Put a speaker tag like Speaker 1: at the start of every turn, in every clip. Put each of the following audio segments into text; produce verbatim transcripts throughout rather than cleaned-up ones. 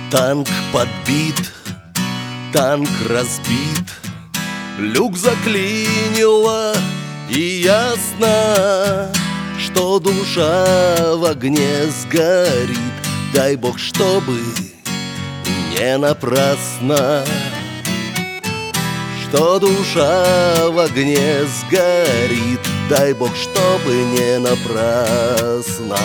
Speaker 1: Танк подбит, танк разбит, люк заклинило, и ясно, что душа в огне сгорит. Дай Бог, чтобы не напрасно, что душа в огне сгорит. Дай Бог, чтобы не напрасно.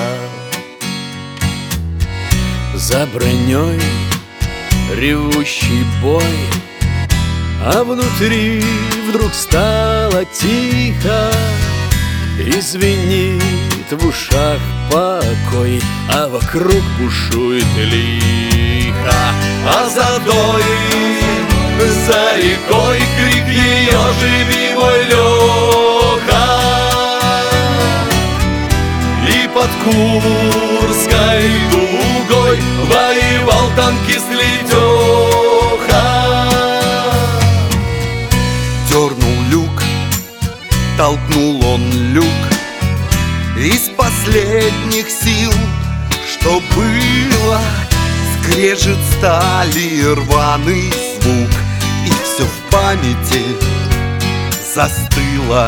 Speaker 2: За броней ревущий бой, а внутри вдруг стало тихо, и звенит в ушах покой, а вокруг бушует лихо.
Speaker 1: А за той, за рекой крик ее: живи, мой Леха! И под Курской дугой воевал танкист Летеха.
Speaker 3: Дернул люк, толкнул он люк из последних сил, что было. Скрежет стали, рваный звук, и все в памяти застыло.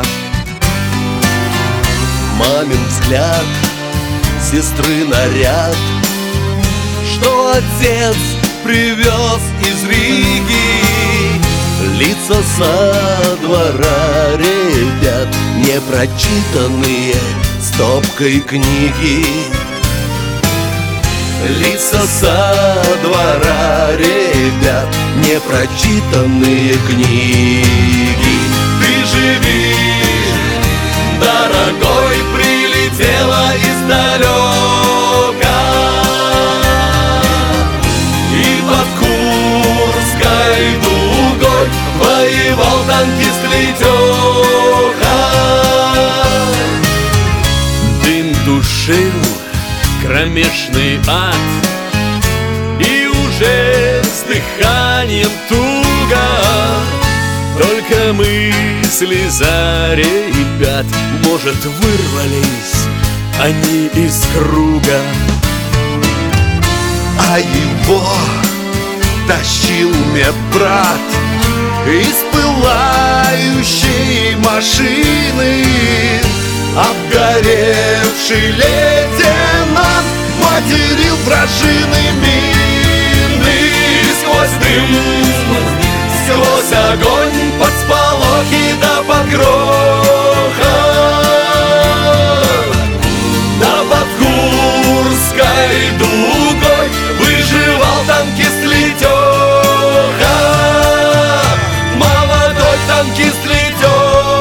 Speaker 1: Мамин взгляд, сестры наряд, что отец привез из Риги. Лица со двора ребят, непрочитанные стопкой книги. Лица со двора ребят, непрочитанные книги. Ты живи, дорогой, прилетела издалека, и под Курской дугой воевал танкист Летеха.
Speaker 2: Дым душил кромешный ад, и уже с дыханием туго, только мысли за ребят, может, вырвались они из круга.
Speaker 3: А его тащил медбрат из пылающей машины. Обгоревший лейтенант материл вражины мины.
Speaker 1: Сквозь дым, сквозь огонь, под сполохи да под грохот, да под Курской дугой выживал танкист Летеха. Молодой танкист Летеха.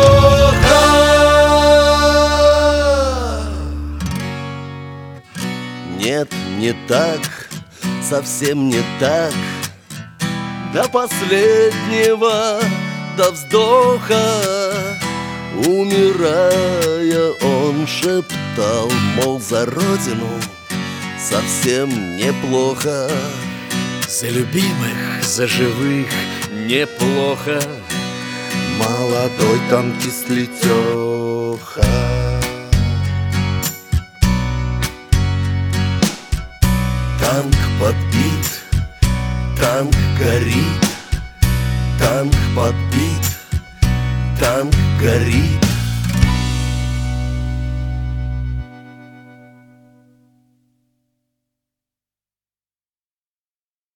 Speaker 1: Нет, не так, совсем не так. До последнего, до вздоха, умирая, он шептал, мол, за родину совсем неплохо.
Speaker 2: За любимых, за живых неплохо.
Speaker 3: Молодой танкист Летеха.
Speaker 1: Танк подбит, танк горит, танк подбит, танк горит.